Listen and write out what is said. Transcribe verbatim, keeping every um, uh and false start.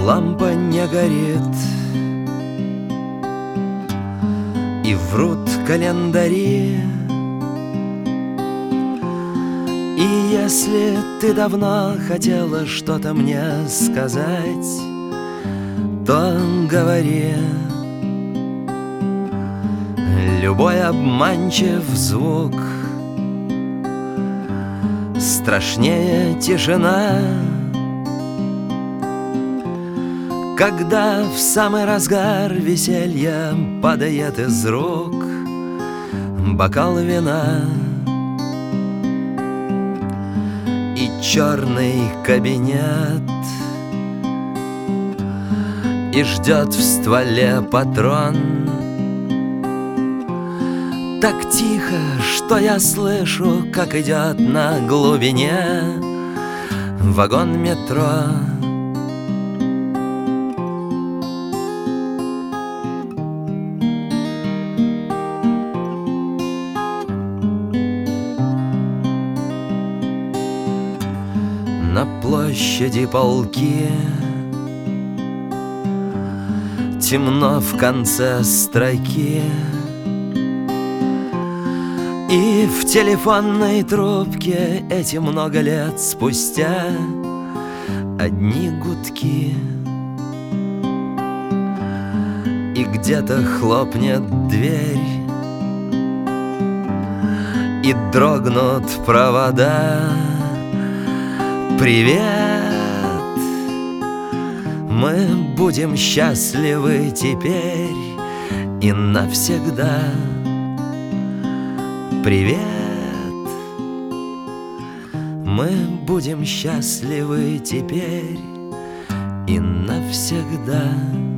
лампа не горит, и врут календари. И если ты давно хотела что-то мне сказать, то говори. Любой обманчив звук страшнее тишина, когда в самый разгар веселья падает из рук бокал вина. И черный кабинет, и ждет в стволе патрон. Так тихо, что я слышу, как идет на глубине вагон метро. На площади полки, темно в конце строки, и в телефонной трубке эти много лет спустя одни гудки. И где-то хлопнет дверь, и дрогнут провода. Привет, мы будем счастливы теперь и навсегда. Привет, мы будем счастливы теперь и навсегда.